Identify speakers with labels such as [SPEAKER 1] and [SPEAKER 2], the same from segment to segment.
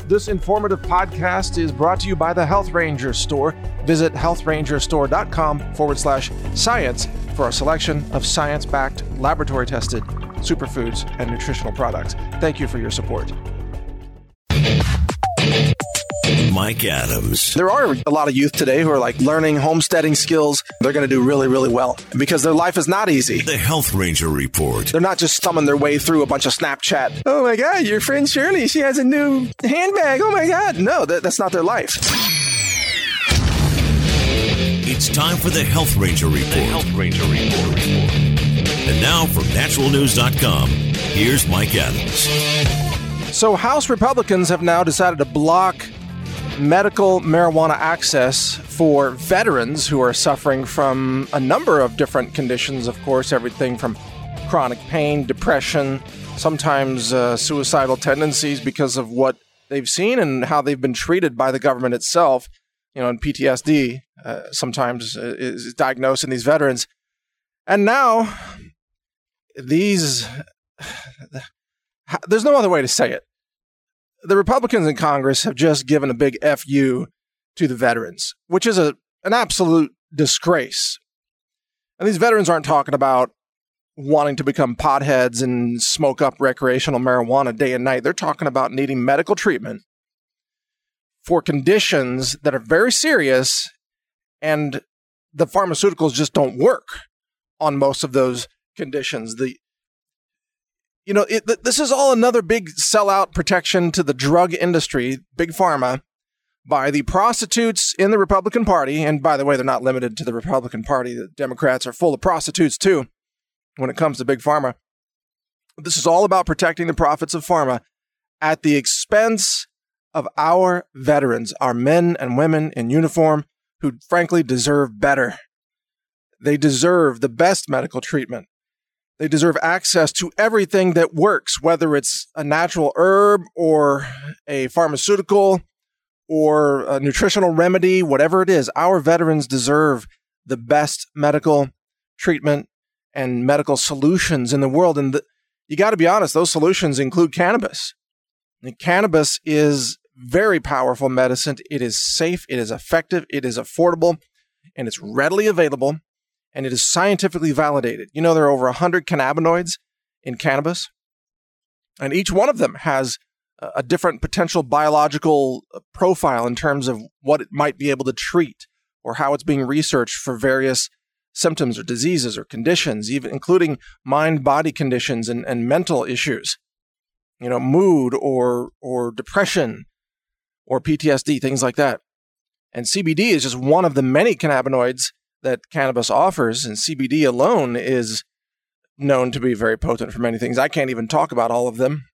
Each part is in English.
[SPEAKER 1] This informative podcast is brought to you by the Health Ranger Store. Visit healthrangerstore.com/science for a selection of science-backed, laboratory-tested superfoods and nutritional products. Thank you for your support.
[SPEAKER 2] Mike Adams.
[SPEAKER 1] There are a lot of youth today who are like learning homesteading skills. They're going to do really, really well because their life is not easy.
[SPEAKER 2] The Health Ranger Report.
[SPEAKER 1] They're not just thumbing their way through a bunch of Snapchat. Oh my God, your friend Shirley, she has a new handbag. Oh my God. No, that's not their life.
[SPEAKER 2] It's time for the Health Ranger Report. The Health Ranger Report. And now from naturalnews.com, here's Mike Adams.
[SPEAKER 1] So House Republicans have now decided to block medical marijuana access for veterans who are suffering from a number of different conditions, of course, everything from chronic pain, depression, sometimes suicidal tendencies because of what they've seen and how they've been treated by the government itself. You know, and PTSD sometimes is diagnosed in these veterans. And now, there's no other way to say it. The Republicans in Congress have just given a big FU to the veterans, which is an absolute disgrace. And these veterans aren't talking about wanting to become potheads and smoke up recreational marijuana day and night. They're talking about needing medical treatment for conditions that are very serious, and the pharmaceuticals just don't work on most of those conditions. This is all another big sellout protection to the drug industry, big pharma, by the prostitutes in the Republican Party. And by the way, they're not limited to the Republican Party. The Democrats are full of prostitutes too when it comes to big pharma. This is all about protecting the profits of pharma at the expense of our veterans, our men and women in uniform who frankly deserve better. They deserve the best medical treatment. They deserve access to everything that works, whether it's a natural herb or a pharmaceutical or a nutritional remedy, whatever it is. Our veterans deserve the best medical treatment and medical solutions in the world. And you got to be honest, those solutions include cannabis. And cannabis is very powerful medicine. It is safe, it is effective, it is affordable, and it's readily available. And it is scientifically validated. You know, there are over 100 cannabinoids in cannabis, and each one of them has a different potential biological profile in terms of what it might be able to treat or how it's being researched for various symptoms or diseases or conditions, even including mind-body conditions and mental issues, you know, mood or depression or PTSD, things like that. And CBD is just one of the many cannabinoids that cannabis offers, and CBD alone is known to be very potent for many things. I can't even talk about all of them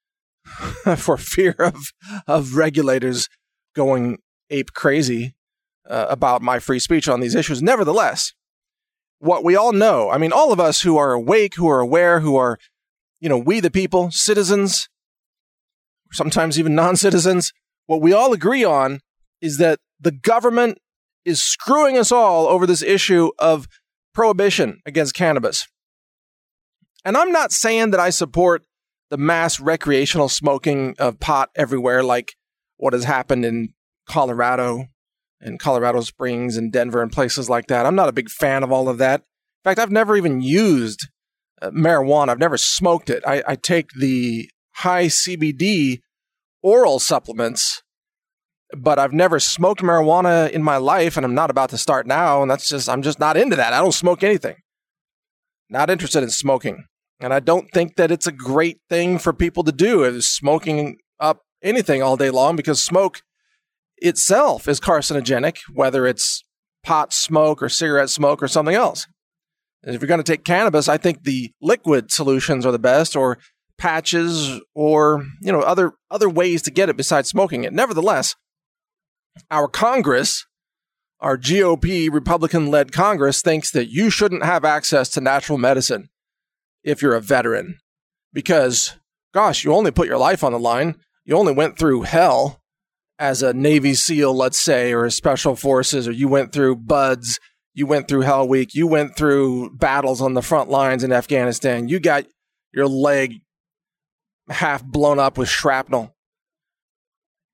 [SPEAKER 1] for fear of regulators going ape crazy about my free speech on these issues. Nevertheless, what we all know, I mean, all of us who are awake, who are aware, who are, you know, we the people, citizens, sometimes even non-citizens, what we all agree on is that the government is screwing us all over this issue of prohibition against cannabis. And I'm not saying that I support the mass recreational smoking of pot everywhere, like what has happened in Colorado and Colorado Springs and Denver and places like that. I'm not a big fan of all of that. In fact, I've never even used marijuana. I've never smoked it. I take the high CBD oral supplements, but I've never smoked marijuana in my life, and I'm not about to start now, and I'm just not into that. I don't smoke anything. Not interested in smoking. And I don't think that it's a great thing for people to do, is smoking up anything all day long, because smoke itself is carcinogenic, whether it's pot smoke or cigarette smoke or something else. And if you're going to take cannabis, I think the liquid solutions are the best, or patches, or, you know, other ways to get it besides smoking it. Nevertheless, our Congress, our GOP Republican-led Congress, thinks that you shouldn't have access to natural medicine if you're a veteran because, gosh, you only put your life on the line. You only went through hell as a Navy SEAL, let's say, or a Special Forces, or you went through BUDS, you went through Hell Week, you went through battles on the front lines in Afghanistan. You got your leg half blown up with shrapnel.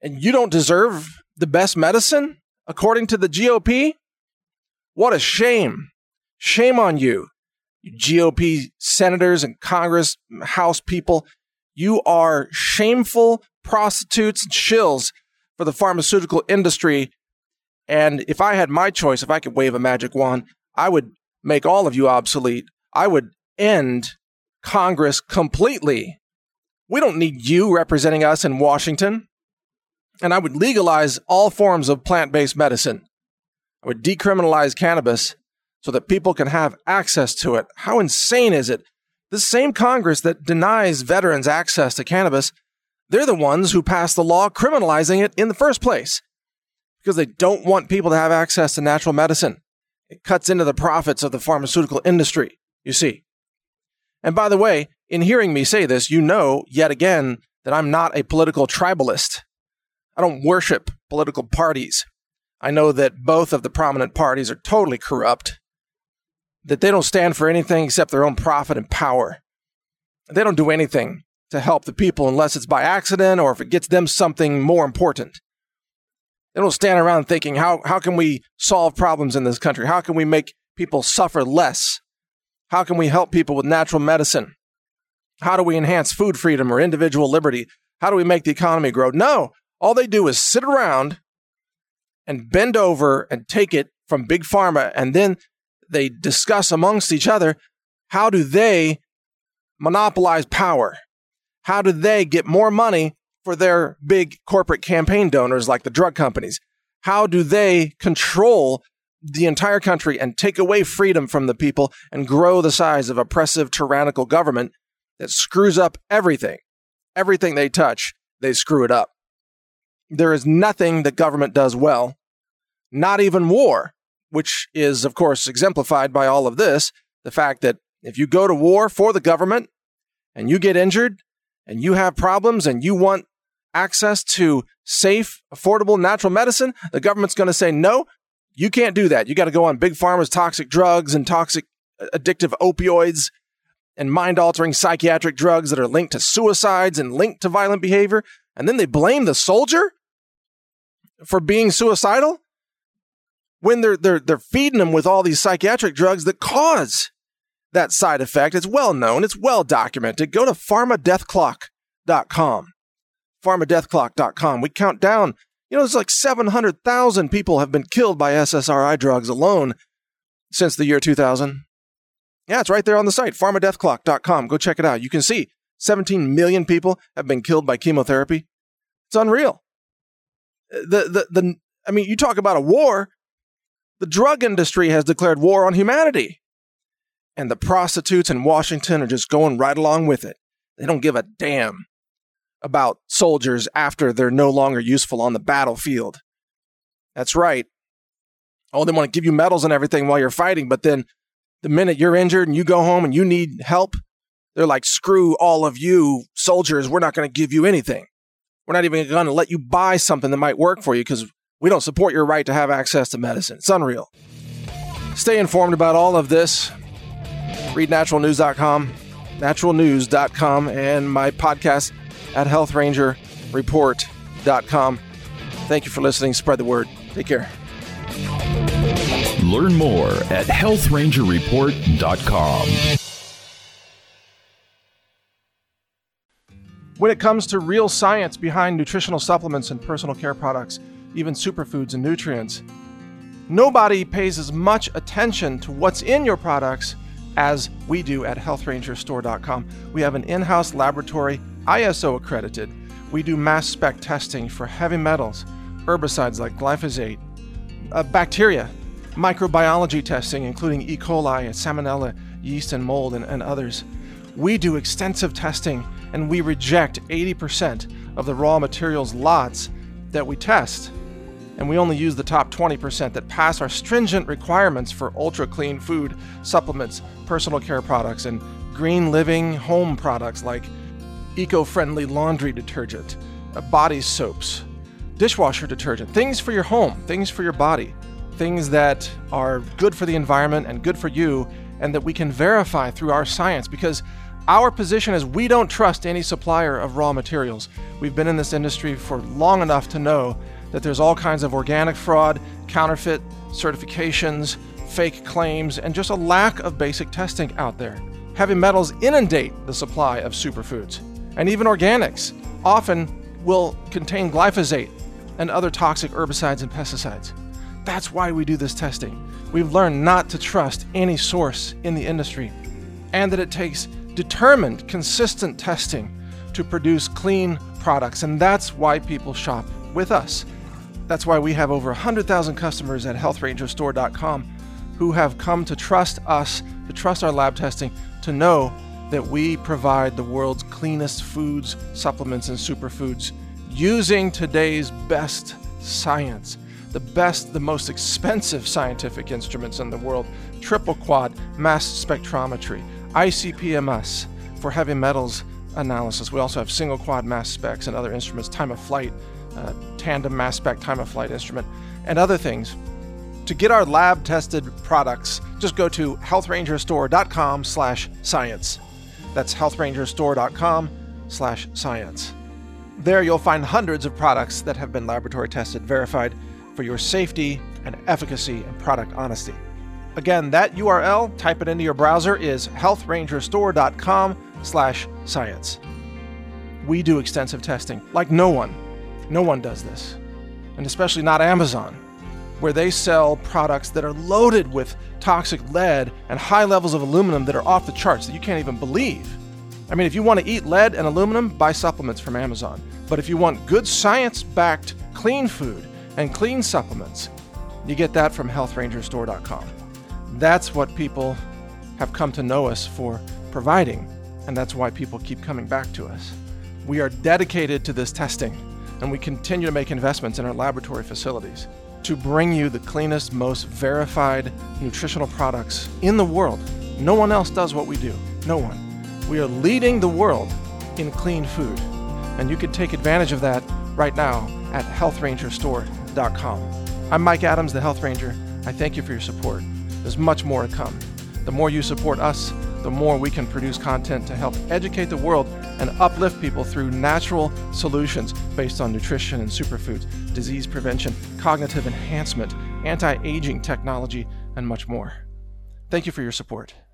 [SPEAKER 1] and you don't deserve the best medicine, according to the GOP? What a shame. Shame on you, you GOP senators and Congress, House people. You are shameful prostitutes and shills for the pharmaceutical industry. And if I had my choice, if I could wave a magic wand, I would make all of you obsolete. I would end Congress completely. We don't need you representing us in Washington. And I would legalize all forms of plant-based medicine. I would decriminalize cannabis so that people can have access to it. How insane is it? The same Congress that denies veterans access to cannabis, they're the ones who passed the law criminalizing it in the first place because they don't want people to have access to natural medicine. It cuts into the profits of the pharmaceutical industry, you see. And by the way, in hearing me say this, you know, yet again, that I'm not a political tribalist. I don't worship political parties. I know that both of the prominent parties are totally corrupt, that they don't stand for anything except their own profit and power. They don't do anything to help the people unless it's by accident or if it gets them something more important. They don't stand around thinking, how can we solve problems in this country? How can we make people suffer less? How can we help people with natural medicine? How do we enhance food freedom or individual liberty? How do we make the economy grow? No, all they do is sit around and bend over and take it from Big Pharma, and then they discuss amongst each other, how do they monopolize power? How do they get more money for their big corporate campaign donors like the drug companies? How do they control the entire country and take away freedom from the people and grow the size of oppressive, tyrannical government that screws up everything? Everything they touch, they screw it up. There is nothing that government does well, not even war, which is, of course, exemplified by all of this. The fact that if you go to war for the government and you get injured and you have problems and you want access to safe, affordable natural medicine, the government's going to say, no, you can't do that. You got to go on Big Pharma's toxic drugs and toxic addictive opioids and mind-altering psychiatric drugs that are linked to suicides and linked to violent behavior. And then they blame the soldier for being suicidal when they're feeding them with all these psychiatric drugs that cause that side effect. It's well known. It's well documented. Go to pharmadeathclock.com. pharmadeathclock.com. We count down, it's like 700,000 people have been killed by SSRI drugs alone since the year 2000. Yeah, it's right there on the site, pharmadeathclock.com. Go check it out. You can see 17 million people have been killed by chemotherapy. It's unreal. You talk about a war. The drug industry has declared war on humanity. And the prostitutes in Washington are just going right along with it. They don't give a damn about soldiers after they're no longer useful on the battlefield. That's right. Oh, they want to give you medals and everything while you're fighting, but then the minute you're injured and you go home and you need help, they're like, screw all of you soldiers. We're not going to give you anything. We're not even going to let you buy something that might work for you because we don't support your right to have access to medicine. It's unreal. Stay informed about all of this. Read naturalnews.com, naturalnews.com, and my podcast at healthrangerreport.com. Thank you for listening. Spread the word. Take care.
[SPEAKER 3] Learn more at healthrangerreport.com.
[SPEAKER 1] When it comes to real science behind nutritional supplements and personal care products, even superfoods and nutrients, nobody pays as much attention to what's in your products as we do at healthrangerstore.com. We have an in-house laboratory, ISO accredited. We do mass spec testing for heavy metals, herbicides like glyphosate, bacteria, microbiology testing, including E. coli, salmonella, yeast, and mold, and others. We do extensive testing, and we reject 80% of the raw materials lots that we test. And we only use the top 20% that pass our stringent requirements for ultra-clean food, supplements, personal care products, and green living home products like eco-friendly laundry detergent, body soaps, dishwasher detergent, things for your home, things for your body, things that are good for the environment and good for you, and that we can verify through our science, because Our position is we don't trust any supplier of raw materials. We've been in this industry for long enough to know that there's all kinds of organic fraud, counterfeit certifications, fake claims, and just a lack of basic testing out there. Heavy metals inundate the supply of superfoods, and even organics often will contain glyphosate and other toxic herbicides and pesticides. That's why we do this testing. We've learned not to trust any source in the industry, and that it takes determined, consistent testing to produce clean products, and that's why people shop with us. That's why we have over 100,000 customers at healthrangerstore.com who have come to trust us, to trust our lab testing, to know that we provide the world's cleanest foods, supplements, and superfoods using today's best science. The best, the most expensive scientific instruments in the world: triple quad mass spectrometry, ICP-MS for heavy metals analysis. We also have single quad mass specs and other instruments, time of flight, tandem mass spec time of flight instrument, and other things. To get our lab tested products, just go to healthrangerstore.com/science. That's healthrangerstore.com/science. There you'll find hundreds of products that have been laboratory tested, verified for your safety and efficacy and product honesty. Again, that URL, type it into your browser, is healthrangerstore.com/science. We do extensive testing like no one. No one does this. And especially not Amazon, where they sell products that are loaded with toxic lead and high levels of aluminum that are off the charts that you can't even believe. I mean, if you want to eat lead and aluminum, buy supplements from Amazon. But if you want good science-backed clean food and clean supplements, you get that from healthrangerstore.com. That's what people have come to know us for providing, and that's why people keep coming back to us. We are dedicated to this testing, and we continue to make investments in our laboratory facilities to bring you the cleanest, most verified nutritional products in the world. No one else does what we do. No one. We are leading the world in clean food, and you can take advantage of that right now at healthrangerstore.com. I'm Mike Adams, the Health Ranger. I thank you for your support. There's much more to come. The more you support us, the more we can produce content to help educate the world and uplift people through natural solutions based on nutrition and superfoods, disease prevention, cognitive enhancement, anti-aging technology, and much more. Thank you for your support.